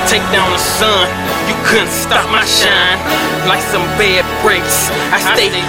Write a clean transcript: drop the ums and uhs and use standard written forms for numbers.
take down the sun. You couldn't stop my shine. Like some bad breaks, I stay